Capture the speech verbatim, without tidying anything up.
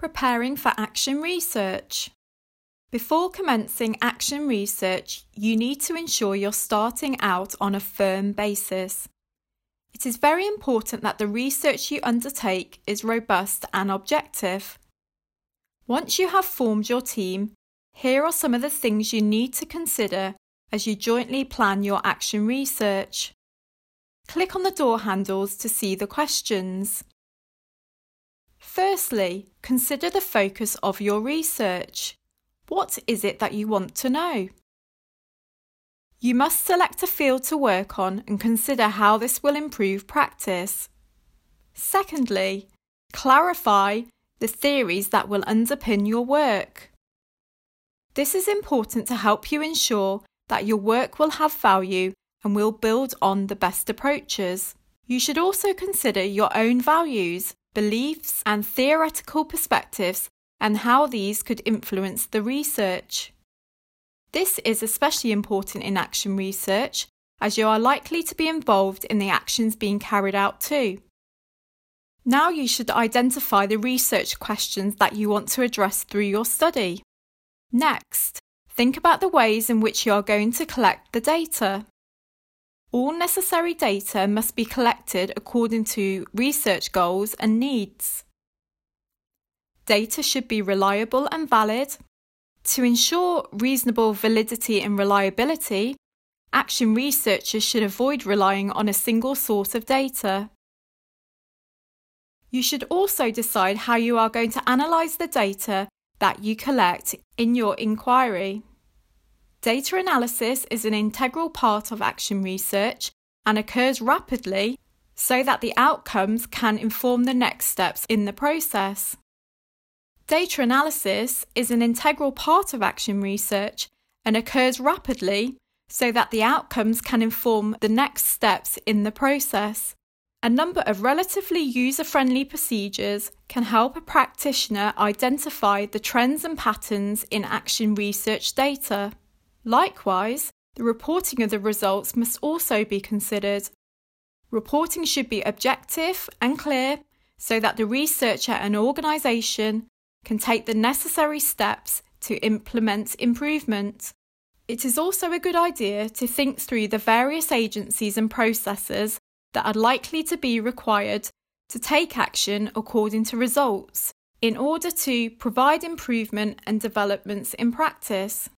Preparing for action research. Before commencing action research, you need to ensure you're starting out on a firm basis. It is very important that the research you undertake is robust and objective. Once you have formed your team, here are some of the things you need to consider as you jointly plan your action research. Click on the door handles to see the questions. Firstly, consider the focus of your research. What is it that you want to know? You must select a field to work on and consider how this will improve practice. Secondly, clarify the theories that will underpin your work. This is important to help you ensure that your work will have value and will build on the best approaches. You should also consider your own values, beliefs and theoretical perspectives and how these could influence the research. This is especially important in action research as you are likely to be involved in the actions being carried out too. Now you should identify the research questions that you want to address through your study. Next, think about the ways in which you are going to collect the data. All necessary data must be collected according to research goals and needs. Data should be reliable and valid. To ensure reasonable validity and reliability, action researchers should avoid relying on a single source of data. You should also decide how you are going to analyse the data that you collect in your inquiry. Data analysis is an integral part of action research and occurs rapidly so that the outcomes can inform the next steps in the process. Data analysis is an integral part of action research and occurs rapidly so that the outcomes can inform the next steps in the process. A number of relatively user-friendly procedures can help a practitioner identify the trends and patterns in action research data. Likewise, the reporting of the results must also be considered. Reporting should be objective and clear so that the researcher and organisation can take the necessary steps to implement improvement. It is also a good idea to think through the various agencies and processes that are likely to be required to take action according to results in order to provide improvement and developments in practice.